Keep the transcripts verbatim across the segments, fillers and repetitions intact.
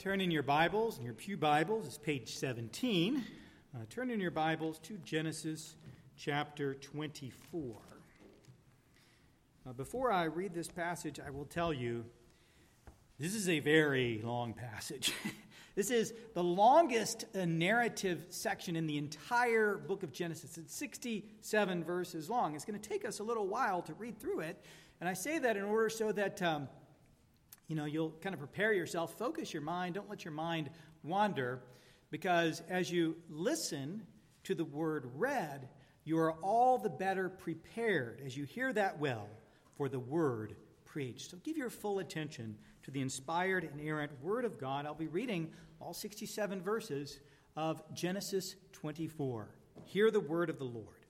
turn in your Bibles, in your pew Bibles, it's page seventeen. Uh, turn in your Bibles to Genesis chapter twenty-four. Uh, before I read this passage, I will tell you, this is a very long passage. This is the longest uh, narrative section in the entire book of Genesis. It's sixty-seven verses long. It's going to take us a little while to read through it. And I say that in order so that, um, you know, you'll kind of prepare yourself, focus your mind, don't let your mind wander. Because as you listen to the word read, you are all the better prepared as you hear that well for the word preached. So give your full attention to the inspired and inerrant Word of God. I'll be reading all sixty-seven verses of Genesis twenty-four. Hear the word of the Lord.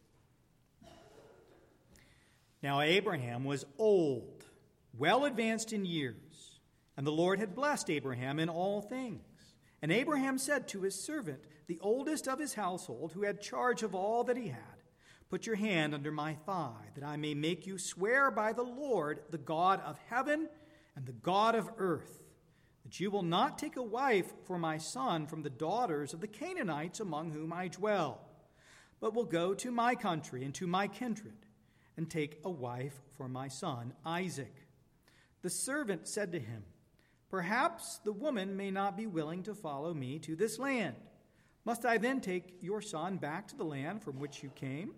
Now Abraham was old, well advanced in years, and the Lord had blessed Abraham in all things. And Abraham said to his servant, the oldest of his household, who had charge of all that he had, "Put your hand under my thigh, that I may make you swear by the Lord, the God of heaven and the God of earth, that you will not take a wife for my son from the daughters of the Canaanites among whom I dwell, but will go to my country and to my kindred, and take a wife for my son Isaac." The servant said to him, "Perhaps the woman may not be willing to follow me to this land. Must I then take your son back to the land from which you came?"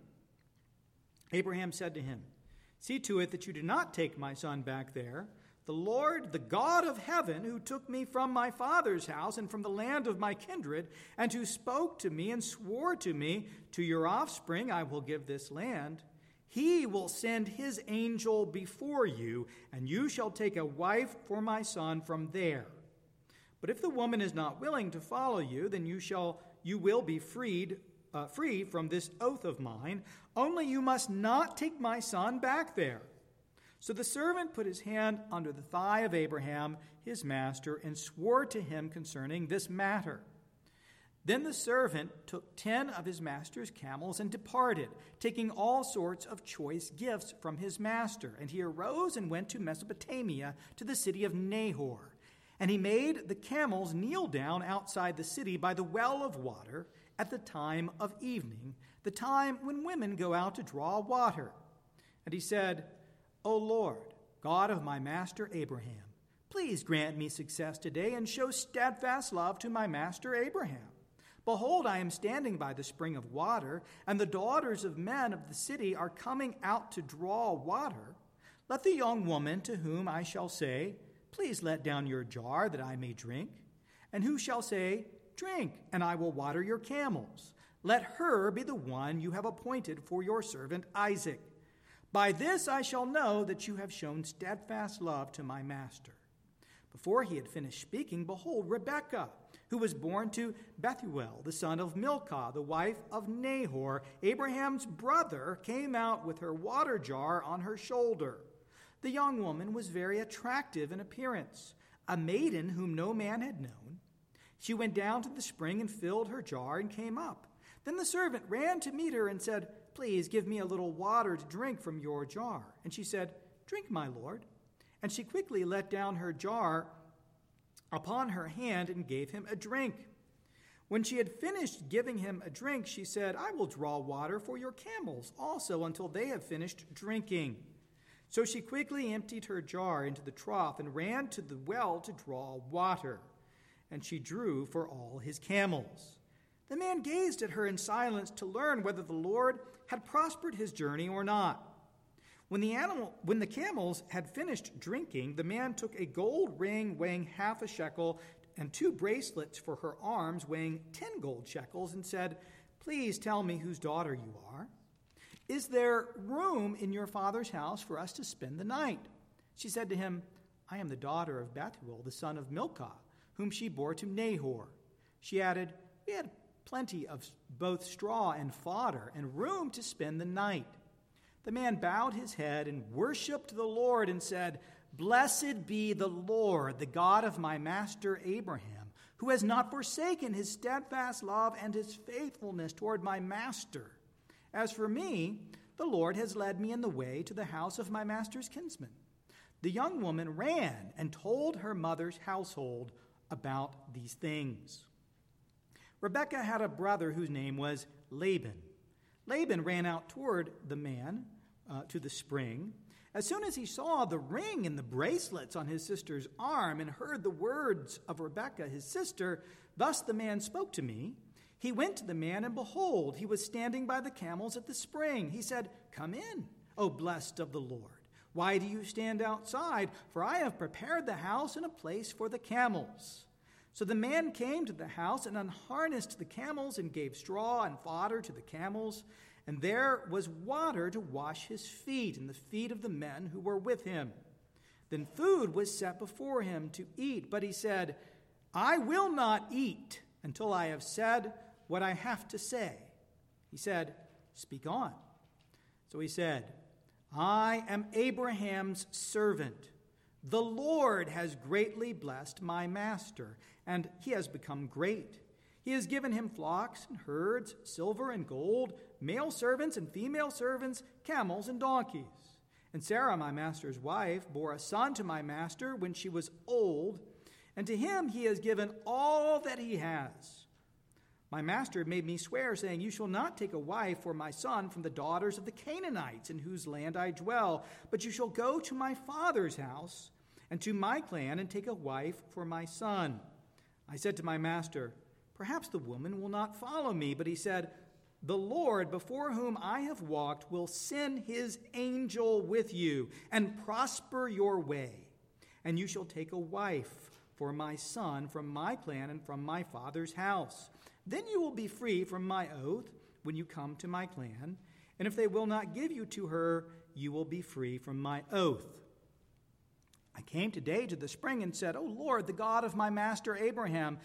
Abraham said to him, "See to it that you do not take my son back there. The Lord, the God of heaven, who took me from my father's house and from the land of my kindred, and who spoke to me and swore to me, 'To your offspring I will give this land,' he will send his angel before you, and you shall take a wife for my son from there. But if the woman is not willing to follow you, then you shall you will be freed uh, free from this oath of mine. Only you must not take my son back there." So the servant put his hand under the thigh of Abraham, his master, and swore to him concerning this matter. Then the servant took ten of his master's camels and departed, taking all sorts of choice gifts from his master. And he arose and went to Mesopotamia, to the city of Nahor. And he made the camels kneel down outside the city by the well of water at the time of evening, the time when women go out to draw water. And he said, "O Lord, God of my master Abraham, please grant me success today and show steadfast love to my master Abraham. Behold, I am standing by the spring of water, and the daughters of men of the city are coming out to draw water. Let the young woman to whom I shall say, 'Please let down your jar that I may drink,' and who shall say, 'Drink, and I will water your camels,' let her be the one you have appointed for your servant Isaac. By this I shall know that you have shown steadfast love to my master." Before he had finished speaking, behold, Rebekah, who was born to Bethuel, the son of Milcah, the wife of Nahor, Abraham's brother, came out with her water jar on her shoulder. The young woman was very attractive in appearance, a maiden whom no man had known. She went down to the spring and filled her jar and came up. Then the servant ran to meet her and said, "Please give me a little water to drink from your jar." And she said, "Drink, my lord." And she quickly let down her jar upon her hand and gave him a drink. When she had finished giving him a drink, she said, "I will draw water for your camels also until they have finished drinking." So she quickly emptied her jar into the trough and ran to the well to draw water. And she drew for all his camels. The man gazed at her in silence to learn whether the Lord had prospered his journey or not. When the animal, when the camels had finished drinking, the man took a gold ring weighing half a shekel and two bracelets for her arms weighing ten gold shekels and said, "Please tell me whose daughter you are. Is there room in your father's house for us to spend the night?" She said to him, "I am the daughter of Bethuel, the son of Milcah, whom she bore to Nahor." She added, "We had plenty of both straw and fodder and room to spend the night." The man bowed his head and worshipped the Lord and said, "Blessed be the Lord, the God of my master Abraham, who has not forsaken his steadfast love and his faithfulness toward my master. As for me, the Lord has led me in the way to the house of my master's kinsman." The young woman ran and told her mother's household about these things. Rebekah had a brother whose name was Laban. Laban ran out toward the man uh, to the spring. As soon as he saw the ring and the bracelets on his sister's arm and heard the words of Rebekah, his sister, "Thus the man spoke to me," he went to the man, and behold, he was standing by the camels at the spring. He said, "Come in, O blessed of the Lord. Why do you stand outside? For I have prepared the house and a place for the camels." So the man came to the house and unharnessed the camels and gave straw and fodder to the camels. And there was water to wash his feet and the feet of the men who were with him. Then food was set before him to eat, but he said, "I will not eat until I have said what I have to say." He said, "Speak on." So he said, "I am Abraham's servant. The Lord has greatly blessed my master, and he has become great. He has given him flocks and herds, silver and gold, male servants and female servants, camels and donkeys. And Sarah, my master's wife, bore a son to my master when she was old, and to him he has given all that he has. My master made me swear, saying, 'You shall not take a wife for my son from the daughters of the Canaanites in whose land I dwell, but you shall go to my father's house and to my clan and take a wife for my son.' I said to my master, 'Perhaps the woman will not follow me.' But he said, 'The Lord before whom I have walked will send his angel with you and prosper your way. And you shall take a wife for my son from my clan and from my father's house. Then you will be free from my oath when you come to my clan. And if they will not give you to her, you will be free from my oath.' I came today to the spring and said, 'O Lord, the God of my master Abraham,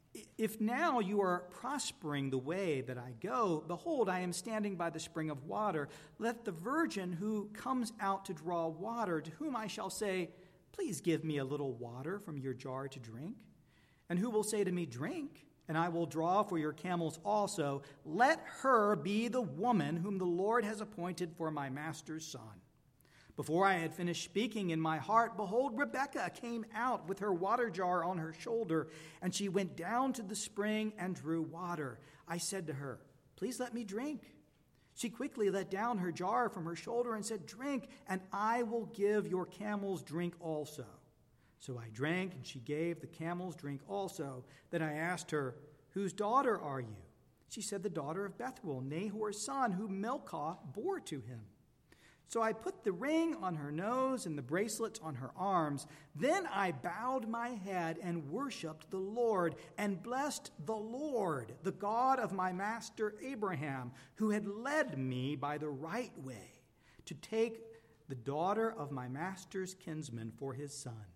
if now you are prospering the way that I go, behold, I am standing by the spring of water. Let the virgin who comes out to draw water, to whom I shall say, "Please give me a little water from your jar to drink," and who will say to me, "Drink, and I will draw for your camels also," let her be the woman whom the Lord has appointed for my master's son.' Before I had finished speaking in my heart, behold, Rebekah came out with her water jar on her shoulder, and she went down to the spring and drew water. I said to her, 'Please let me drink.' She quickly let down her jar from her shoulder and said, 'Drink, and I will give your camels drink also.' So I drank, and she gave the camels drink also. Then I asked her, 'Whose daughter are you?' She said, 'The daughter of Bethuel, Nahor's son, whom Milcah bore to him.' So I put the ring on her nose and the bracelets on her arms. Then I bowed my head and worshipped the Lord and blessed the Lord, the God of my master Abraham, who had led me by the right way to take the daughter of my master's kinsman for his son.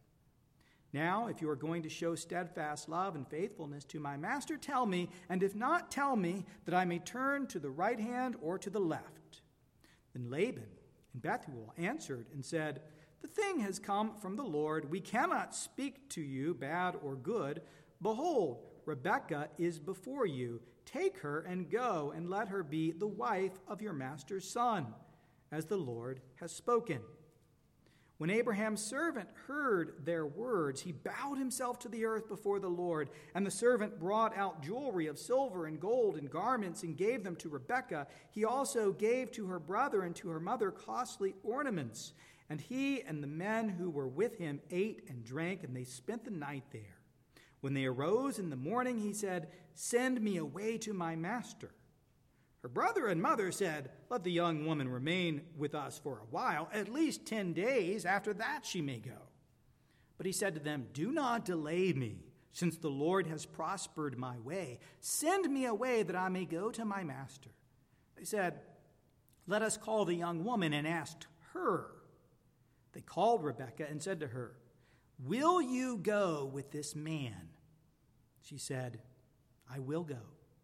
Now, if you are going to show steadfast love and faithfulness to my master, tell me, and if not, tell me, that I may turn to the right hand or to the left." Then Laban and Bethuel answered and said, "The thing has come from the Lord. We cannot speak to you bad or good. Behold, Rebekah is before you. Take her and go, and let her be the wife of your master's son, as the Lord has spoken." When Abraham's servant heard their words, he bowed himself to the earth before the Lord. And the servant brought out jewelry of silver and gold and garments and gave them to Rebekah. He also gave to her brother and to her mother costly ornaments. And he and the men who were with him ate and drank, and they spent the night there. When they arose in the morning, he said, "Send me away to my master." Her brother and mother said, "Let the young woman remain with us for a while, at least ten days. After that she may go." But he said to them, "Do not delay me, since the Lord has prospered my way. Send me away that I may go to my master." They said, "Let us call the young woman and ask her." They called Rebekah and said to her, "Will you go with this man?" She said, "I will go."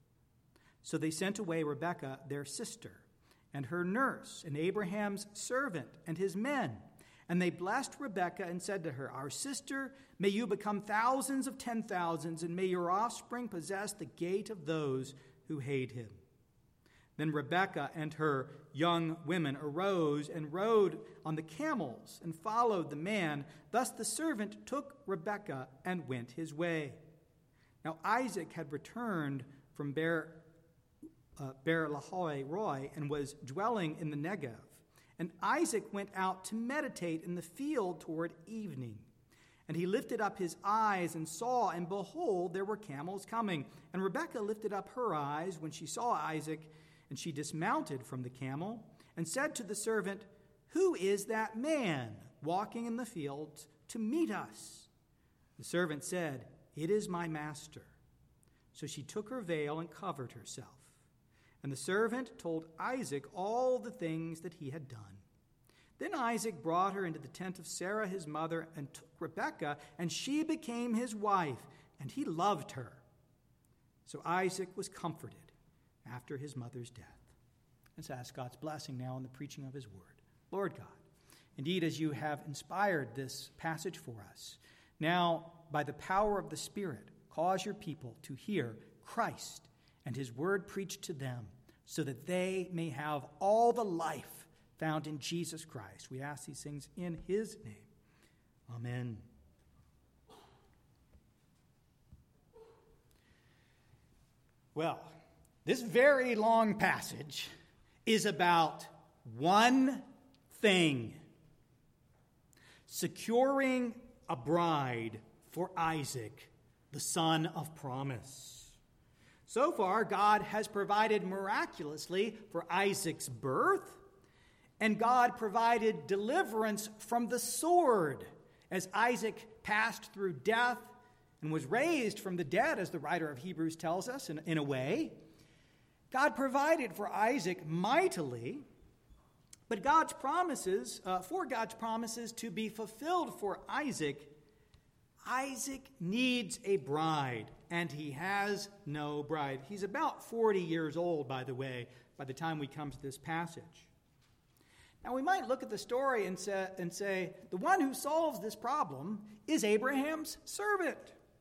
So they sent away Rebekah, their sister, and her nurse, and Abraham's servant, and his men. And they blessed Rebekah and said to her, "Our sister, may you become thousands of ten thousands, and may your offspring possess the gate of those who hate him." Then Rebekah and her young women arose and rode on the camels and followed the man. Thus the servant took Rebekah and went his way. Now Isaac had returned from Beer, uh, Beer Lahai Roi and was dwelling in the Negev. And Isaac went out to meditate in the field toward evening. And he lifted up his eyes and saw, and behold, there were camels coming. And Rebekah lifted up her eyes when she saw Isaac, and she dismounted from the camel and said to the servant, "Who is that man walking in the fields to meet us?" The servant said, "It is my master." So she took her veil and covered herself. And the servant told Isaac all the things that he had done. Then Isaac brought her into the tent of Sarah his mother and took Rebekah, and she became his wife, and he loved her. So Isaac was comforted after his mother's death. Let's ask God's blessing now on the preaching of his word. Lord God, indeed, as you have inspired this passage for us, now by the power of the Spirit, cause your people to hear Christ and his word preached to them, so that they may have all the life found in Jesus Christ. We ask these things in his name. Amen. Well, this very long passage is about one thing: securing a bride for Isaac, the son of promise. So far, God has provided miraculously for Isaac's birth, and God provided deliverance from the sword as Isaac passed through death and was raised from the dead, as the writer of Hebrews tells us, in, in a way. God provided for Isaac mightily, but God's promises, uh, for God's promises to be fulfilled for Isaac, Isaac needs a bride, and he has no bride. He's about forty years old, by the way, by the time we come to this passage. Now, we might look at the story and say, and say, the one who solves this problem is Abraham's servant.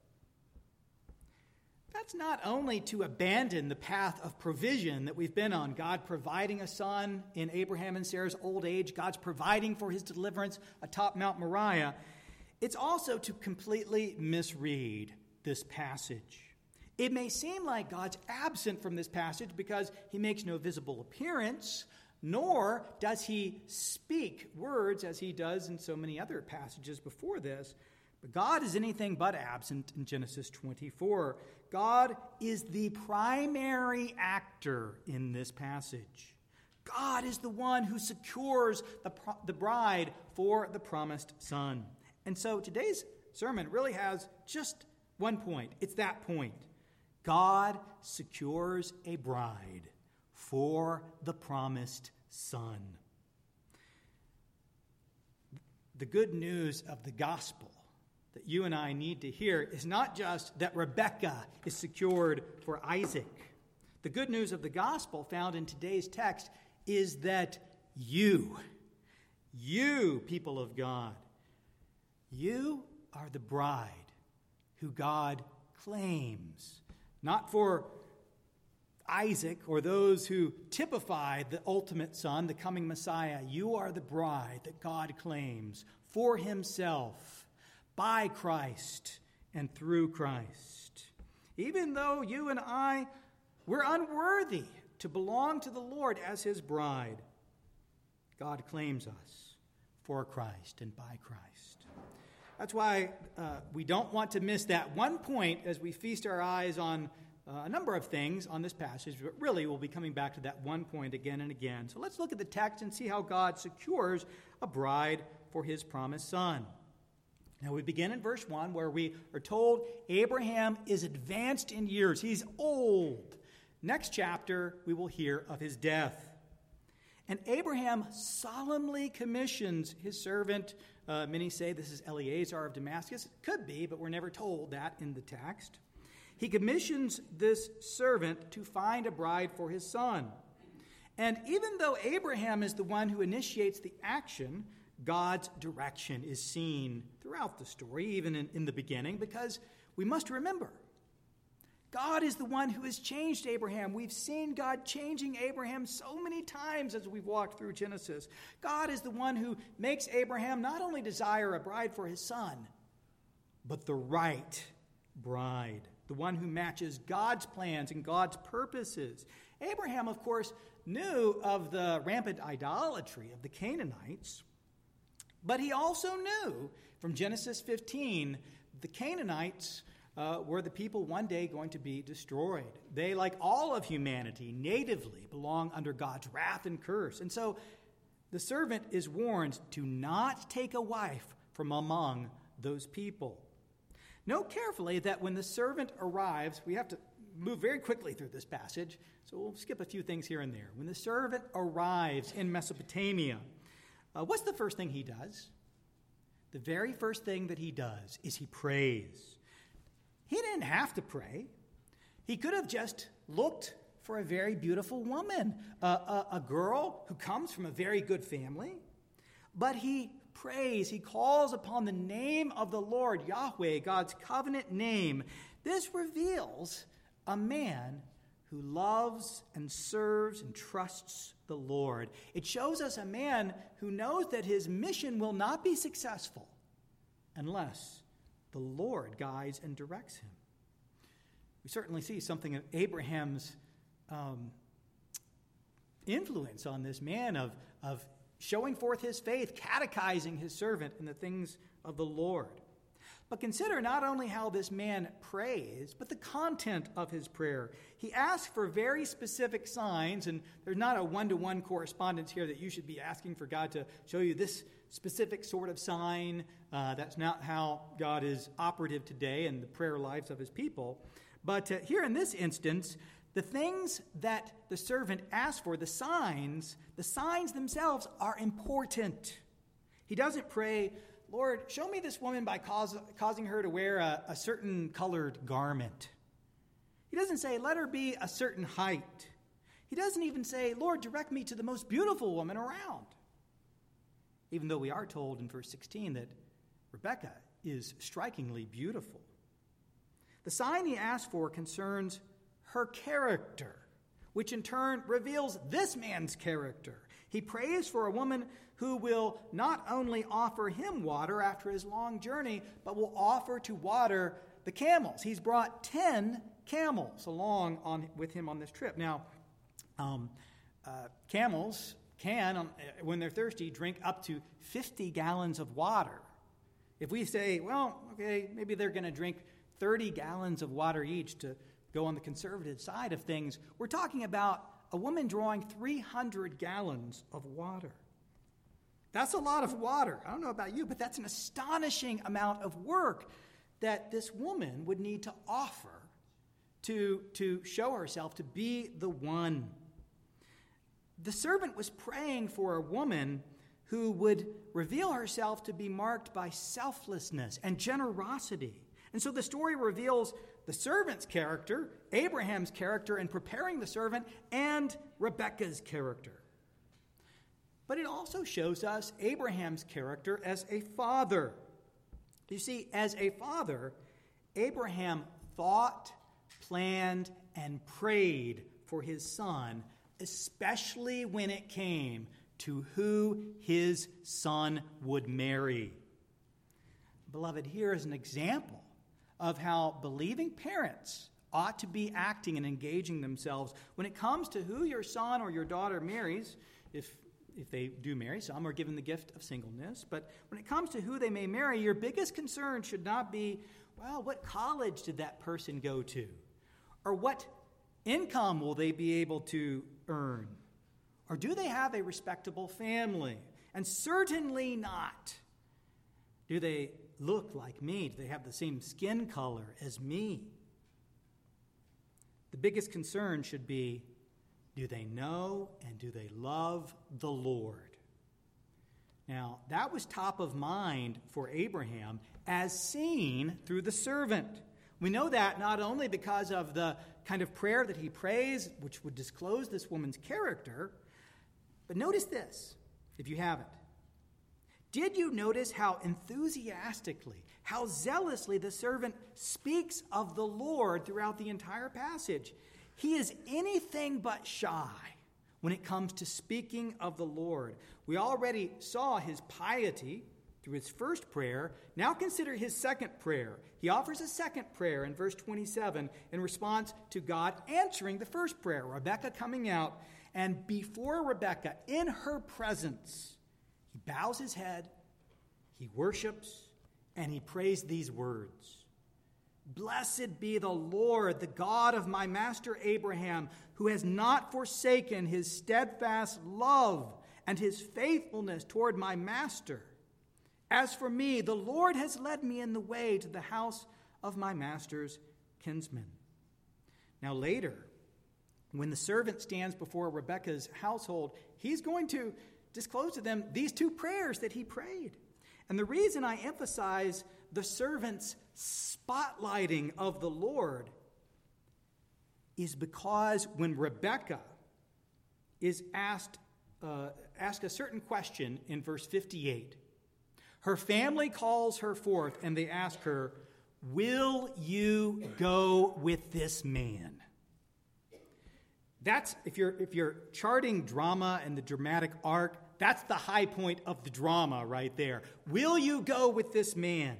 That's not only to abandon the path of provision that we've been on, God providing a son in Abraham and Sarah's old age, God's providing for his deliverance atop Mount Moriah. It's also to completely misread this passage. It may seem like God's absent from this passage because he makes no visible appearance, nor does he speak words as he does in so many other passages before this. But God is anything but absent in Genesis twenty-four. God is the primary actor in this passage. God is the one who secures the, the bride for the promised son. And so today's sermon really has just one point. It's that point. God secures a bride for the promised son. The good news of the gospel that you and I need to hear is not just that Rebekah is secured for Isaac. The good news of the gospel found in today's text is that you, you, people of God, you are the bride who God claims, not for Isaac or those who typify the ultimate son, the coming Messiah. You are the bride that God claims for himself, by Christ and through Christ. Even though you and I, we're unworthy to belong to the Lord as his bride, God claims us for Christ and by Christ. That's why uh, we don't want to miss that one point as we feast our eyes on uh, a number of things on this passage, but really we'll be coming back to that one point again and again. So let's look at the text and see how God secures a bride for his promised son. Now we begin in verse one, where we are told Abraham is advanced in years. He's old. Next chapter, we will hear of his death. And Abraham solemnly commissions his servant. Uh, many say this is Eliezer of Damascus. It could be, but we're never told that in the text. He commissions this servant to find a bride for his son. And even though Abraham is the one who initiates the action, God's direction is seen throughout the story, even in, in the beginning, because we must remember, God is the one who has changed Abraham. We've seen God changing Abraham so many times as we've walked through Genesis. God is the one who makes Abraham not only desire a bride for his son, but the right bride, the one who matches God's plans and God's purposes. Abraham, of course, knew of the rampant idolatry of the Canaanites, but he also knew from Genesis fifteen, the Canaanites uh, were the people one day going to be destroyed. They, like all of humanity, natively belong under God's wrath and curse. And so the servant is warned to not take a wife from among those people. Note carefully that when the servant arrives, we have to move very quickly through this passage, so we'll skip a few things here and there. When the servant arrives in Mesopotamia, uh, what's the first thing he does? The very first thing that he does is he prays. He didn't have to pray. He could have just looked for a very beautiful woman, uh, a, a girl who comes from a very good family. But he prays, he calls upon the name of the Lord, Yahweh, God's covenant name. This reveals a man who loves and serves and trusts the Lord. It shows us a man who knows that his mission will not be successful unless the Lord guides and directs him. We certainly see something of Abraham's um, influence on this man of, of showing forth his faith, catechizing his servant in the things of the Lord. But consider not only how this man prays, but the content of his prayer. He asks for very specific signs, and there's not a one-to-one correspondence here that you should be asking for God to show you this specific sort of sign. Uh, that's not how God is operative today in the prayer lives of his people. But uh, here in this instance, the things that the servant asks for, the signs, the signs themselves are important. He doesn't pray, Lord, show me this woman by cause, causing her to wear a, a certain colored garment. He doesn't say, let her be a certain height. He doesn't even say, Lord, direct me to the most beautiful woman around. Even though we are told in verse sixteen that Rebekah is strikingly beautiful. The sign he asks for concerns her character, which in turn reveals this man's character. He prays for a woman who will not only offer him water after his long journey, but will offer to water the camels. He's brought ten camels along on, with him on this trip. Now, um, uh, camels can, um, when they're thirsty, drink up to fifty gallons of water. If we say, well, okay, maybe they're going to drink thirty gallons of water each to go on the conservative side of things, we're talking about a woman drawing three hundred gallons of water. That's a lot of water. I don't know about you, but that's an astonishing amount of work that this woman would need to offer to, to show herself to be the one. The servant was praying for a woman who would reveal herself to be marked by selflessness and generosity. And so the story reveals the servant's character, Abraham's character in preparing the servant, and Rebekah's character. But it also shows us Abraham's character as a father. You see, as a father, Abraham thought, planned, and prayed for his son, especially when it came to who his son would marry. Beloved, here is an example of how believing parents ought to be acting and engaging themselves when it comes to who your son or your daughter marries, if if they do marry. Some are given the gift of singleness. But when it comes to who they may marry, your biggest concern should not be, well, what college did that person go to? Or what income will they be able to earn? Or do they have a respectable family? And certainly not, do they look like me? Do they have the same skin color as me? The biggest concern should be, do they know and do they love the Lord? Now, that was top of mind for Abraham as seen through the servant. We know that not only because of the kind of prayer that he prays, which would disclose this woman's character, but notice this, if you haven't. Did you notice how enthusiastically, how zealously the servant speaks of the Lord throughout the entire passage? He is anything but shy when it comes to speaking of the Lord. We already saw his piety through his first prayer. Now consider his second prayer. He offers a second prayer in verse twenty-seven in response to God answering the first prayer. Rebekah coming out, and before Rebekah, in her presence, he bows his head, he worships, and he prays these words. Blessed be the Lord, the God of my master Abraham, who has not forsaken his steadfast love and his faithfulness toward my master. As for me, the Lord has led me in the way to the house of my master's kinsman. Now later, when the servant stands before Rebekah's household, he's going to disclose to them these two prayers that he prayed. And the reason I emphasize the servant's spotlighting of the Lord is because when Rebekah is asked, uh, asked a certain question in verse fifty-eight, her family calls her forth and they ask her, "Will you go with this man?" That's, if you're if you're charting drama and the dramatic arc, that's the high point of the drama right there. Will you go with this man?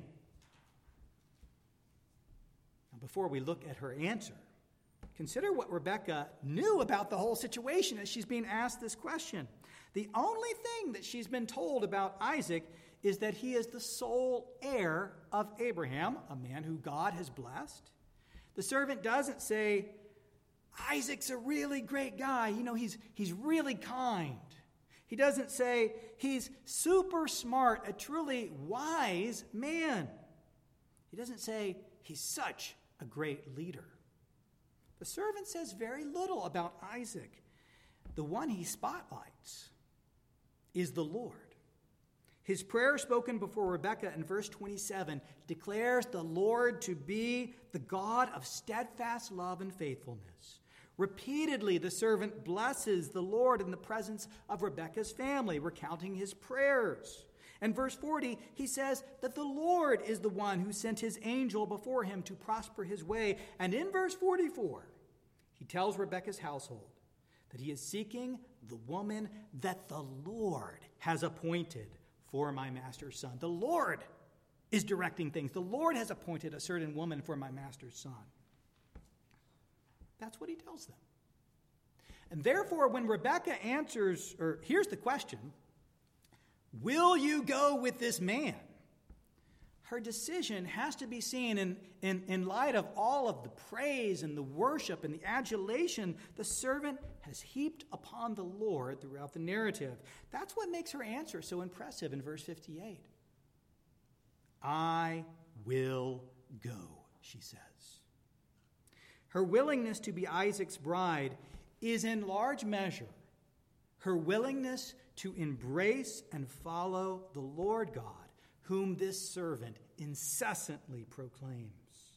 Now, before we look at her answer, consider what Rebekah knew about the whole situation as she's being asked this question. The only thing that she's been told about Isaac is that he is the sole heir of Abraham, a man who God has blessed. The servant doesn't say, Isaac's a really great guy. You know, he's, he's really kind. He doesn't say, he's super smart, a truly wise man. He doesn't say, he's such a great leader. The servant says very little about Isaac. The one he spotlights is the Lord. His prayer spoken before Rebekah in verse twenty-seven declares the Lord to be the God of steadfast love and faithfulness. Repeatedly, the servant blesses the Lord in the presence of Rebekah's family, recounting his prayers. And verse forty, he says that the Lord is the one who sent his angel before him to prosper his way. And in verse forty-four, he tells Rebekah's household that he is seeking the woman that the Lord has appointed for my master's son. The Lord is directing things. The Lord has appointed a certain woman for my master's son. That's what he tells them. And therefore, when Rebekah answers, or here's the question, will you go with this man? Her decision has to be seen in, in, in light of all of the praise and the worship and the adulation the servant has heaped upon the Lord throughout the narrative. That's what makes her answer so impressive in verse fifty-eight. I will go, she says. Her willingness to be Isaac's bride is in large measure her willingness to embrace and follow the Lord God, whom this servant incessantly proclaims.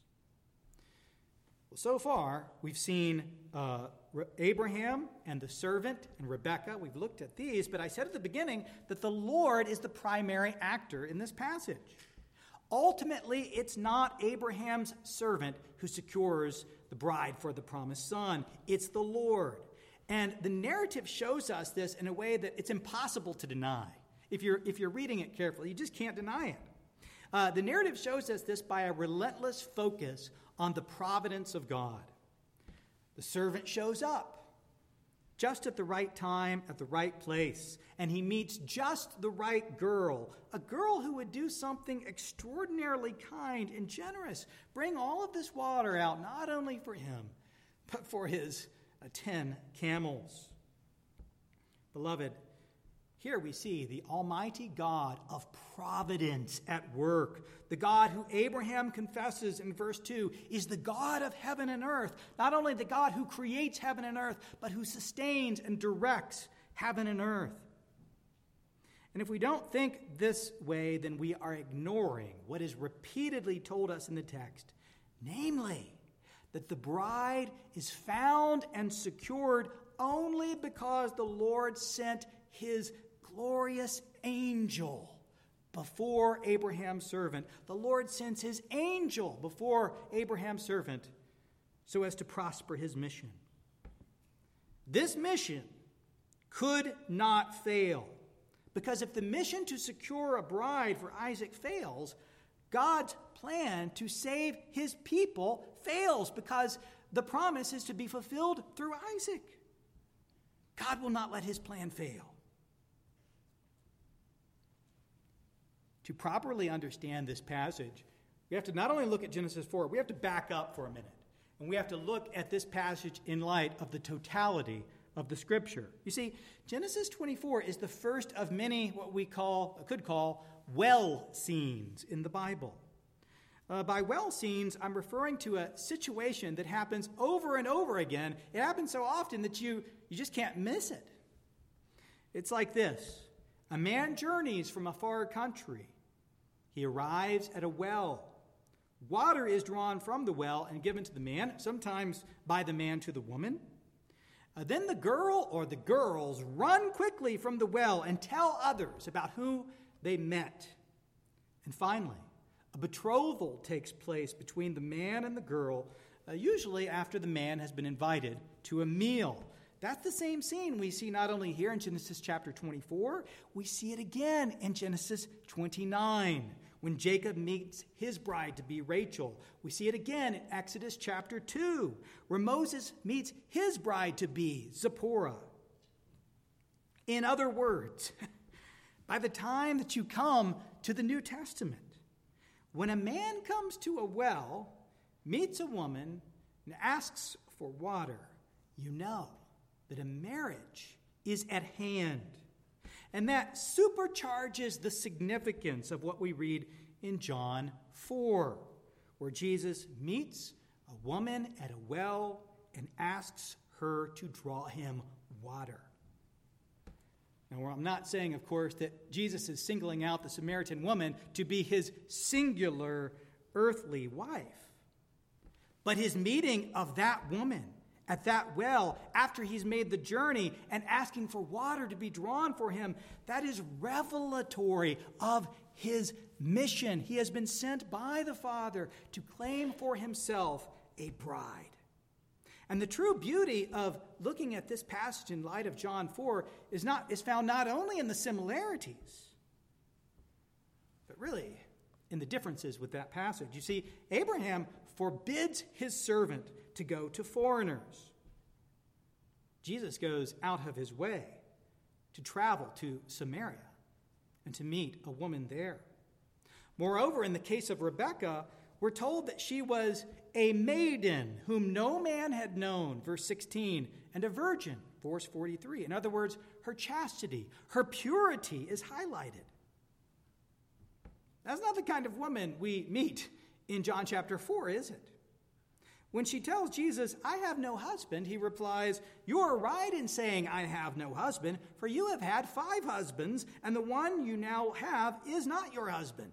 Well, so far, we've seen uh, Abraham and the servant and Rebekah. We've looked at these, but I said at the beginning that the Lord is the primary actor in this passage. Ultimately, it's not Abraham's servant who secures the bride for the promised son. It's the Lord. And the narrative shows us this in a way that it's impossible to deny. If you're, if you're reading it carefully, you just can't deny it. Uh, the narrative shows us this by a relentless focus on the providence of God. The servant shows up just at the right time, at the right place, and he meets just the right girl, a girl who would do something extraordinarily kind and generous, bring all of this water out, not only for him, but for his uh, ten camels. Beloved, here we see the Almighty God of providence at work. The God who Abraham confesses in verse two is the God of heaven and earth. Not only the God who creates heaven and earth, but who sustains and directs heaven and earth. And if we don't think this way, then we are ignoring what is repeatedly told us in the text, namely, that the bride is found and secured only because the Lord sent his glorious angel before Abraham's servant. The Lord sends his angel before Abraham's servant so as to prosper his mission. This mission could not fail, because if the mission to secure a bride for Isaac fails, God's plan to save his people fails, because the promise is to be fulfilled through Isaac. God will not let his plan fail. To properly understand this passage, we have to not only look at Genesis four, we have to back up for a minute. And we have to look at this passage in light of the totality of the Scripture. You see, Genesis twenty-four is the first of many what we call, could call, well scenes in the Bible. Uh, by well scenes, I'm referring to a situation that happens over and over again. It happens so often that you, you just can't miss it. It's like this. A man journeys from a far country. He arrives at a well. Water is drawn from the well and given to the man, sometimes by the man to the woman. Uh, then the girl or the girls run quickly from the well and tell others about who they met. And finally, a betrothal takes place between the man and the girl, uh, usually after the man has been invited to a meal. That's the same scene we see not only here in Genesis chapter twenty-four, we see it again in Genesis twenty-nine, when Jacob meets his bride to be Rachel. We see it again in Exodus chapter two, where Moses meets his bride to be Zipporah. In other words, by the time that you come to the New Testament, when a man comes to a well, meets a woman, and asks for water, you know that a marriage is at hand. And that supercharges the significance of what we read in John four, where Jesus meets a woman at a well and asks her to draw him water. Now, I'm not saying, of course, that Jesus is singling out the Samaritan woman to be his singular earthly wife. But his meeting of that woman at that well, after he's made the journey and asking for water to be drawn for him, that is revelatory of his mission. He has been sent by the Father to claim for himself a bride. And the true beauty of looking at this passage in light of John four is not is found not only in the similarities, but really in the differences with that passage. You see, Abraham forbids his servant to go to foreigners. Jesus goes out of his way to travel to Samaria and to meet a woman there. Moreover, in the case of Rebekah, we're told that she was a maiden whom no man had known, verse sixteen, and a virgin, verse forty-three. In other words, her chastity, her purity is highlighted. That's not the kind of woman we meet in John chapter four, is it? When she tells Jesus, I have no husband, he replies, you are right in saying I have no husband, for you have had five husbands, and the one you now have is not your husband.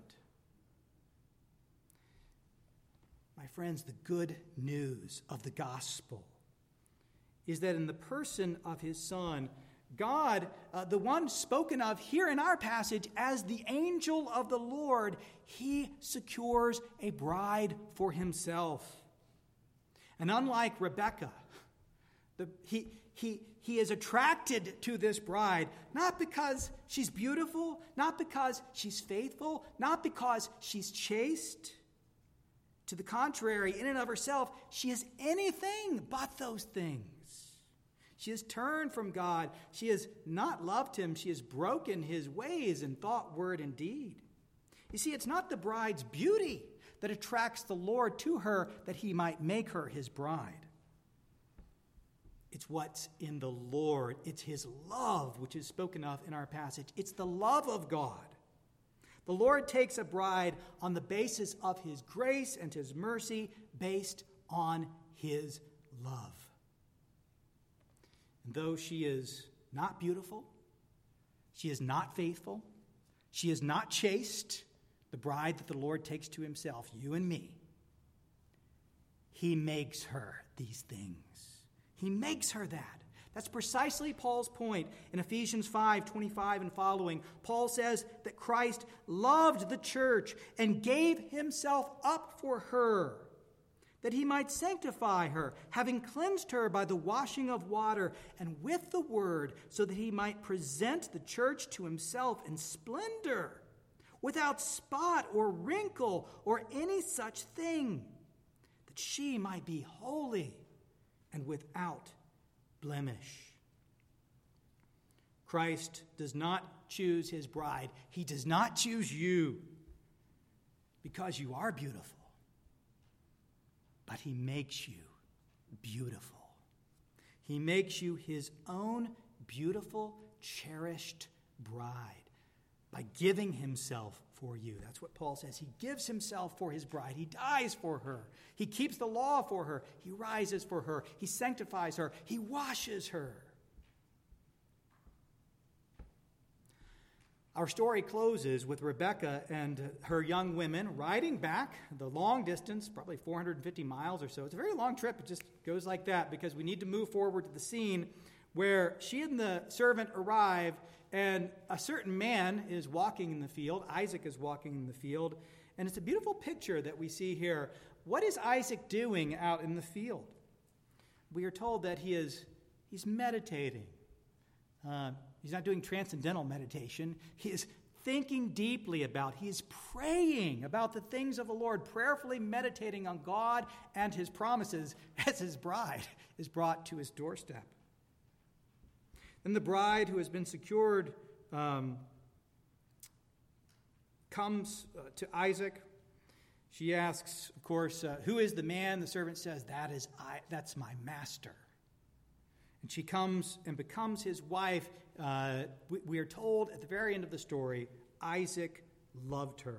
My friends, the good news of the gospel is that in the person of his Son, God, uh, the one spoken of here in our passage as the angel of the Lord, he secures a bride for himself. And unlike Rebekah, the, he, he, he is attracted to this bride, not because she's beautiful, not because she's faithful, not because she's chaste. To the contrary, in and of herself, she is anything but those things. She has turned from God. She has not loved him. She has broken his ways in thought, word, and deed. You see, it's not the bride's beauty that attracts the Lord to her that he might make her his bride. It's what's in the Lord. It's his love, which is spoken of in our passage. It's the love of God. The Lord takes a bride on the basis of his grace and his mercy, based on his love. And though she is not beautiful, she is not faithful, she is not chaste, the bride that the Lord takes to himself, you and me, he makes her these things. He makes her that That's precisely Paul's point in Ephesians five twenty-five and following. Paul says that Christ loved the church and gave himself up for her, that he might sanctify her, having cleansed her by the washing of water and with the word, so that he might present the church to himself in splendor, without spot or wrinkle or any such thing, that she might be holy and without blemish. Christ does not choose his bride. He does not choose you because you are beautiful, but he makes you beautiful. He makes you his own beautiful, cherished bride by giving himself for you. That's what Paul says. He gives himself for his bride. He dies for her. He keeps the law for her. He rises for her. He sanctifies her. He washes her. Our story closes with Rebekah and her young women riding back the long distance, probably four hundred fifty miles or so. It's a very long trip. It just goes like that because we need to move forward to the scene where she and the servant arrive, and a certain man is walking in the field. Isaac is walking in the field, and it's a beautiful picture that we see here. What is Isaac doing out in the field? We are told that he is he's meditating. Uh, he's not doing transcendental meditation. He is thinking deeply about, he is praying about the things of the Lord, prayerfully meditating on God and his promises as his bride is brought to his doorstep. Then the bride who has been secured um, comes uh, to Isaac. She asks, of course, uh, who is the man? The servant says, that is I, that's my master. And she comes and becomes his wife. Uh, we, we are told at the very end of the story, Isaac loved her.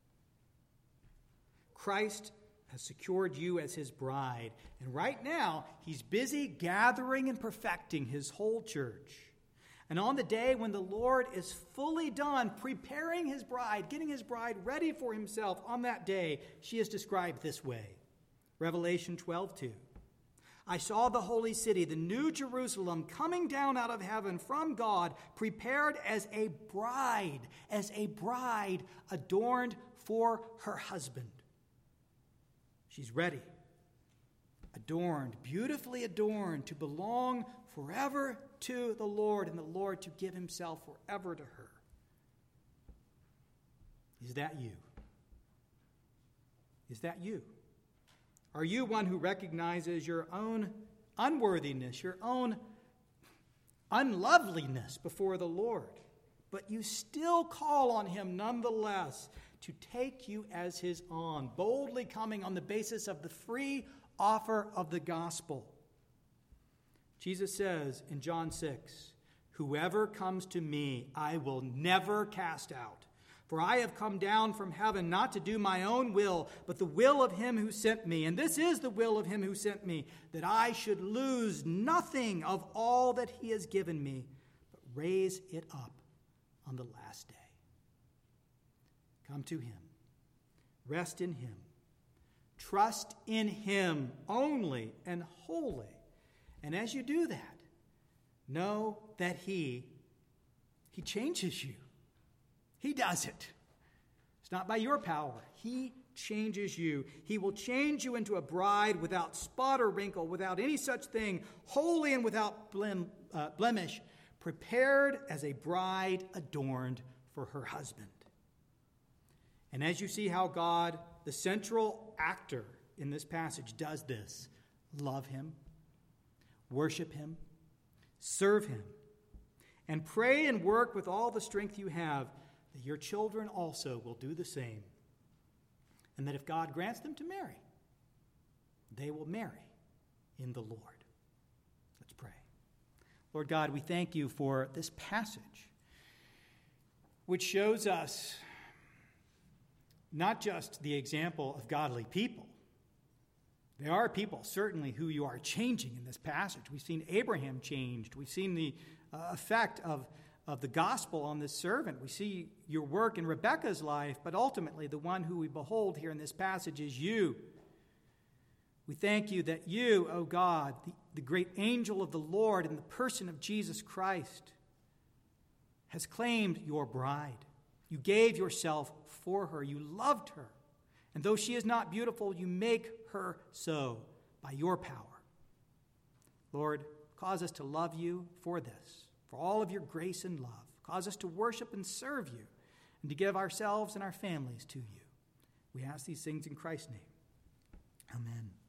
Christ has secured you as his bride. And right now, he's busy gathering and perfecting his whole church. And on the day when the Lord is fully done preparing his bride, getting his bride ready for himself, on that day, she is described this way. Revelation twelve two. I saw the holy city, the new Jerusalem, coming down out of heaven from God, prepared as a bride, as a bride adorned for her husband. She's ready, adorned, beautifully adorned, to belong forever to the Lord, and the Lord to give himself forever to her. Is that you? Is that you? Are you one who recognizes your own unworthiness, your own unloveliness before the Lord, but you still call on him nonetheless to take you as his own, boldly coming on the basis of the free offer of the gospel? Jesus says in John six, whoever comes to me, I will never cast out. For I have come down from heaven not to do my own will, but the will of him who sent me. And this is the will of him who sent me, that I should lose nothing of all that he has given me, but raise it up on the last day. Come to him. Rest in him. Trust in him only and wholly. And as you do that, know that he, he changes you. He does it. It's not by your power. He changes you. He will change you into a bride without spot or wrinkle, without any such thing, holy and without blem, uh, blemish, prepared as a bride adorned for her husband. And as you see how God, the central actor in this passage, does this, love him, worship him, serve him, and pray and work with all the strength you have, that your children also will do the same. And that if God grants them to marry, they will marry in the Lord. Let's pray. Lord God, we thank you for this passage, which shows us not just the example of godly people. There are people, certainly, who you are changing in this passage. We've seen Abraham changed. We've seen the uh, effect of of the gospel on this servant. We see your work in Rebekah's life, but ultimately the one who we behold here in this passage is you. We thank you that you, O God, the, the great angel of the Lord in the person of Jesus Christ, has claimed your bride. You gave yourself for her. You loved her. And though she is not beautiful, you make her so by your power. Lord, cause us to love you for this, for all of your grace and love. Cause us to worship and serve you, and to give ourselves and our families to you. We ask these things in Christ's name. Amen.